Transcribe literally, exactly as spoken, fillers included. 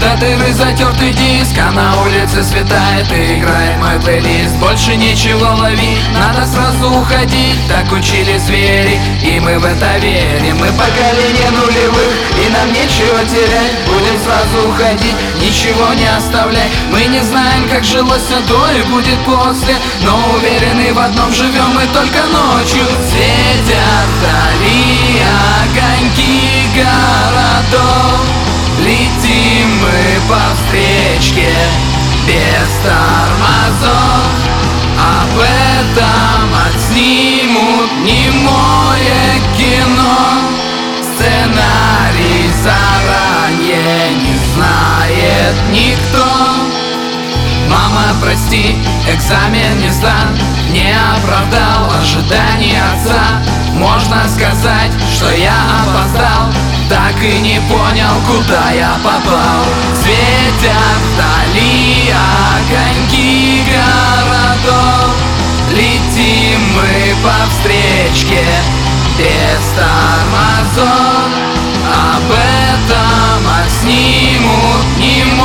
До дыры затертый диск, а на улице светает и играет мой плейлист. Больше ничего ловить, надо сразу уходить, так учили звери, и мы в это верим. Мы поколение нулевых, и нам нечего терять. Будем сразу уходить, ничего не оставлять. Мы не знаем, как жилось до и будет после, но уверены в одном, живем мы только ночью. Светят вдали огоньки городов, летим мы по встречке без тормозов. Об этом отснимут немое кино. Сценарий заранее не знает никто. Мама, прости, экзамен не сдан, не оправдал ожиданий отца. Можно сказать, что я опоздал, так и не понял, куда я попал. Светят вдали огоньки городов, летим мы по встречке без тормозов. Об этом отснимут не